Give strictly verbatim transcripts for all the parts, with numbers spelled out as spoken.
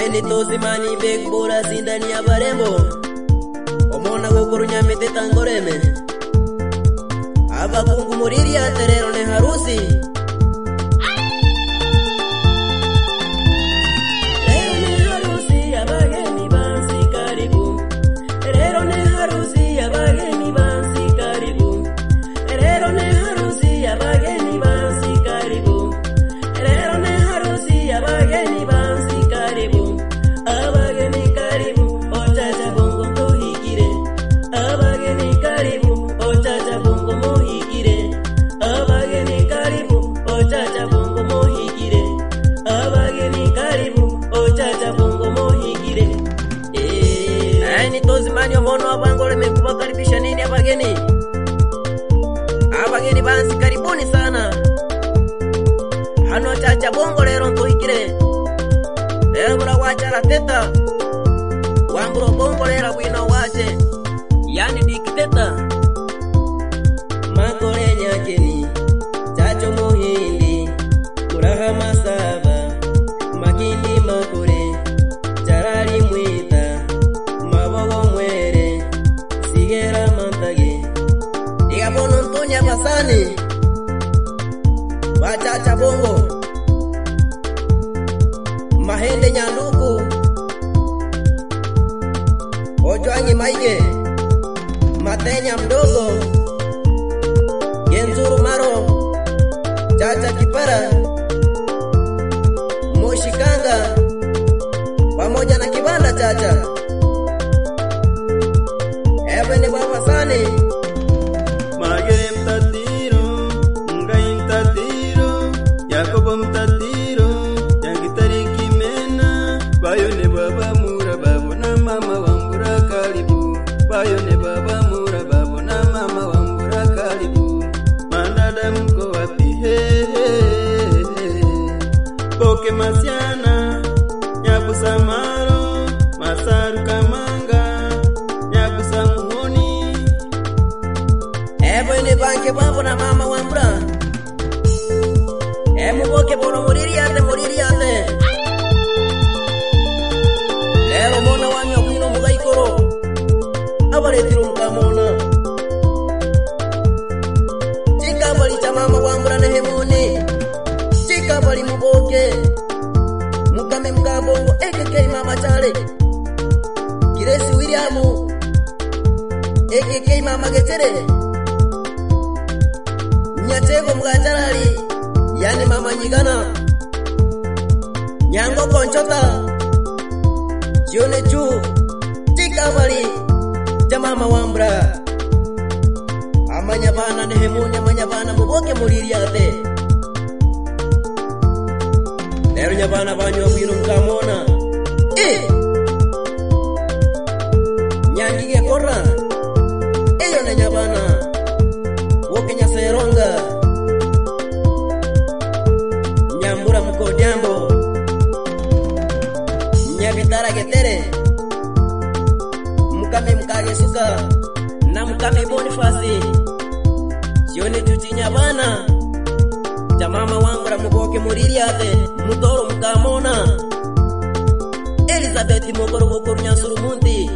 Neni tozi mani beg bora zindani ya barembo Omona gokurunya mete tangoreme Aba kungu muriri aterero ne harusi Rero ne harusi abageni bansi karibu Rero ne harusi abageni bansi karibu Rero ne harusi abageni bansi karibu Rero ne harusi abageni bansi karibu Abageni karibu ochacha bongo tohigire Abageni karibu ochacha bongo mohigire Abageni karibu ochacha bongo mohigire Abageni karibu ochacha bongo mohigire Eh Aini tozi mani omono abangole mekubakaribisha nini abageni Abageni bansi karibuni sana Hano chacha bongo lero ntohigire Ebura wachara teta Wamburo bongo lera wino wache Yani dikiteta Makore nyakeni Chacho muhindi Kuraha masaba Makindi makore Charari mwita Mabogo mwere Sigera mantage Iga bono ntonya basani Wachacha bongo Mahende nyanduku Ojwangi maige Matenya mdogo Genzuru maro Chacha kipara Moshikanga Pamoja na kibanda chacha Ebe ni baba sani Magere mtatiro Ngai mtatiro Yakobo mtatiro Yangitariki mena Bayo ne baba mura babo na mama wambura karibu Bayo ne baba mura babo na mama wambura karibu Manada mko wapi he he he Poke masiana Nyabusa maro Masaru kamanga Nyabusa muhoni Ebe ni banke babo na mama wambura Emu boke bono muriri ate muriri ate Lero mona wanyo kwino mugaikoro Abaretiro mkamona Chika bali cha mama wambura nehemuni Chika bali muboke Mukame mkabongo Ekeke mama chale Kiresi Williamu Ekeke mama getere Nyatego mgacharali Yani mama nyigana Nyango konchota Jione chu Chika bali Cha mama wambra Amanya bana nehemuni Amanya bana muboke muriri ate Lero nyabana banyo wino mkamona Eh Nyangige korra Eyo na nyabana Woke nyaseronga Nyambura mko jambo Nyabitara getere Mukame mkage suka Na mukame bonifasi Sione chuchinya bana Jamama wangura muboke muriri ate Mutoro mkamona Elizabeth mokoro gokoro nyansuru munti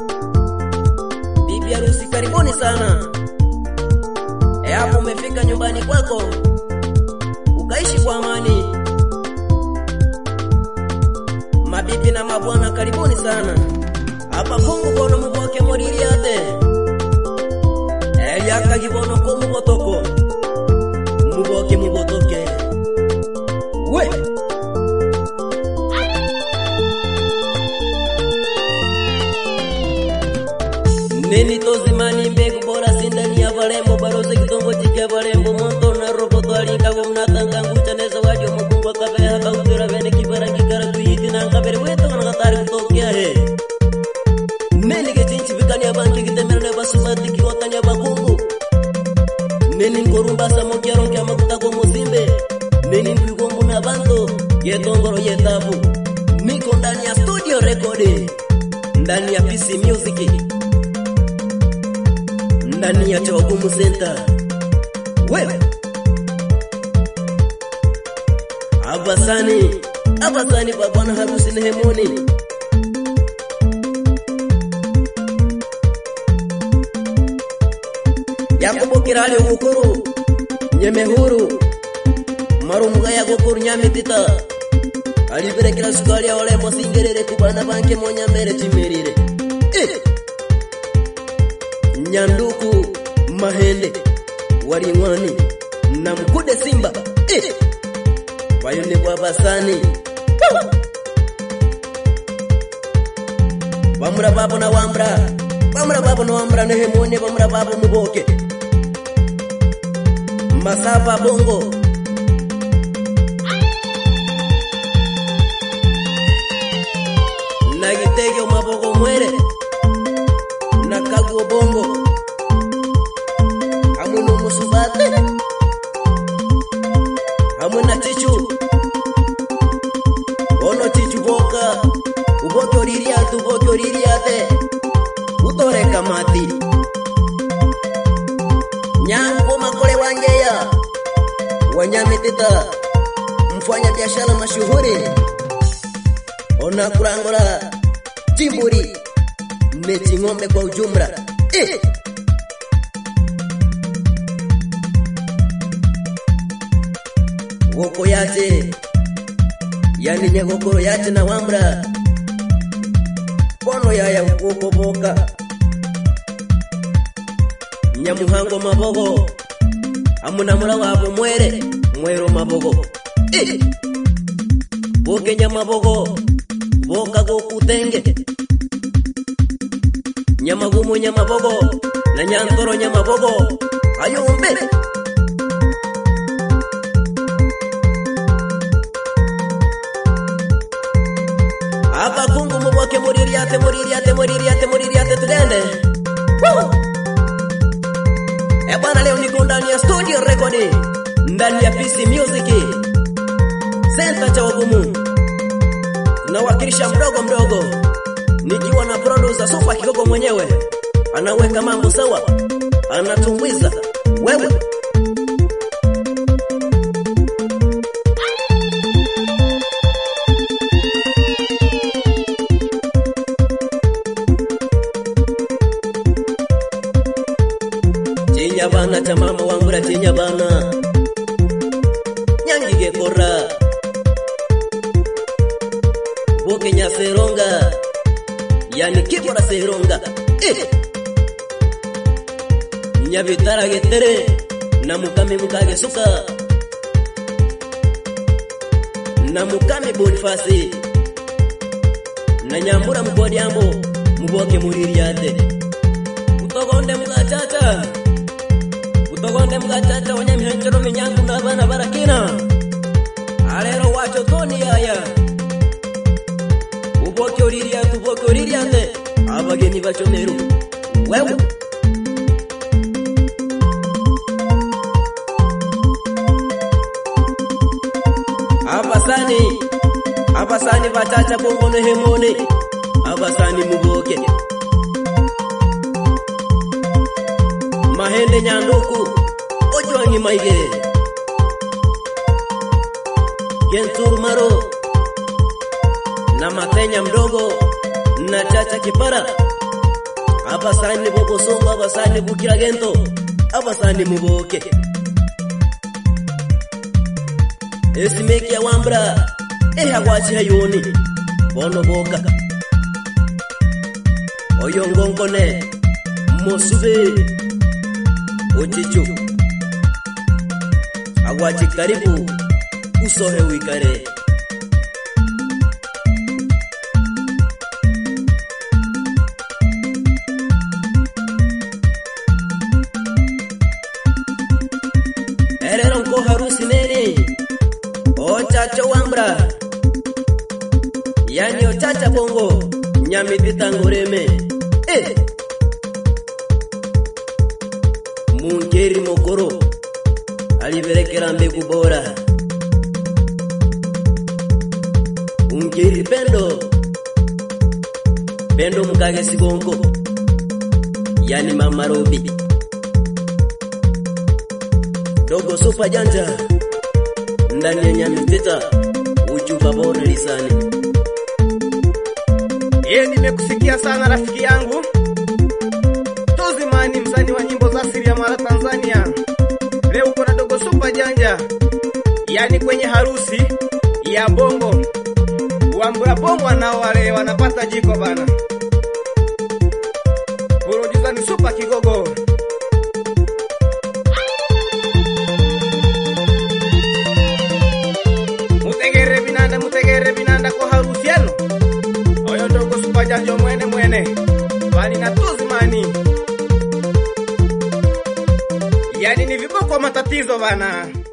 Bibi harusi karibuni sana E hapo umefika nyumbani kwako Ukaishi kwa amani Mabibi na mabwana karibuni sana Hapa fungu bono muboke muriri ate Eliaka gibono ko mubotoko Muboke mubotoke We Neni tozi mani mbegu bora sindani ya barembo Baroze kitombo chike barembo Monto na roboto alika gomnatanga Ngucha neza wajo mkungwa kabe Haka utira vene kibara kikara kuhiti na nkabere weto kana katari kutokea he Neni kechinchi vikani ya banki kitemero ne basumati kiwatani ya bakungu Neni nkorumba sa mokiaro kia makuta kwa mozimbe Neni nkuigombu na banto Yetongoro yetabu Miko ndani ya studio rekodi Ndani ya P C Music Ndani ya Chogumu Center Wewe Abasani abasani ba bwana harusi Nehemoni. Yakobo kirale ukuru nyemehuru marumuga ya gokuru nyamitita alibere kila sukali ya ole mosingerere kubana banke monya mere chimerire eh. Nyanduku mahende waringwani na mkude simba eh. Bayone kwa basani bamura babo na wambra bamura babo na wambra Nehemoni bamura babo muboke Masaba bongo Nagitege mabogo mwere Nakago bongo Amuno musubate Amuna chichu Ono chichu boka Uboke oririate uboke oririate Utore kamati Nyango makole wangeya Wanyamitita mfanya biashara mashuhuri Ona kurangora Jimburi Mechi ngombe kwa ujumla eh. Woko yache Yani nyegokoro yache na wambra Pono yaya woko boka Nyamuhango mabogo Amuna mula wabo mwere Mwero mabogo eh. Boke nyamabogo Boka goku tenge Nyamagumu nyamabogo Na nyantoro nyamabogo Ayumbe Apa kungu muboke muririate muririate muririate muririate tudende Woo! Ebana leo niko ndani ya studio recording ndani ya P C Music Center cha Wagumu nawakilisha mdogo mdogo nikiwa na producer Sofa Kigogo mwenyewe anaweka mambo sawa anatumwiza wewe Tinya bana tamama wangu la tinya bana Nyangige kora Boke nya seronga Yani kibora seronga eh. Nyabitara getere Na mukame mukage suka Na mukame Bonifasi Na nyambura mbodi ambo Muboke muririate Utogonde mukachacha Utogonde mukachacha wanya mihanchoro minyangu na bana barakina Alero wacho toni yaya Uboke oririate uboke oririate Abageni bachomeru Wewe Abasani Abasani bachacha bongo Nehemoni Abasani muboke Mahende nyanduku Ojwangi maige Genturu maro Na matenya mdogo Na chacha kipara Abasani bobo songo Abasani bukira gento Abasani muboke Esimeki ya wambra Eha wachi hayoni Bono boka Oyongongone Mosube Ochichu Awachi karibu Usohe wikare Erero nko harusi nene Ochacha wambra Yani ochacha bongo Nyamitita ngoreme Eh Munkeri mokoro Aliberekera mbegu bora Munkeri pendo Pendo mukage sigongo Yani mama Robi Dogo Super Janja Ndani ya Nyamitita chupa bora lisani. Ye, nimekusikia sana rafiki yangu Tozimani, msanii wa nyimbo za asili ya Mara Tanzania. Leo uko na Dogo Super Janja, yani kwenye harusi ya bongo. Wambura bongo nao wale wanapata jiko bana. Producer ni Super Kigogo. Mutegere binanda, mutegere binanda kwa harusi yenu. Oyo Dogo Super Janja mwene mwene bali na Tozimani, yani ni viboko matatizo bana.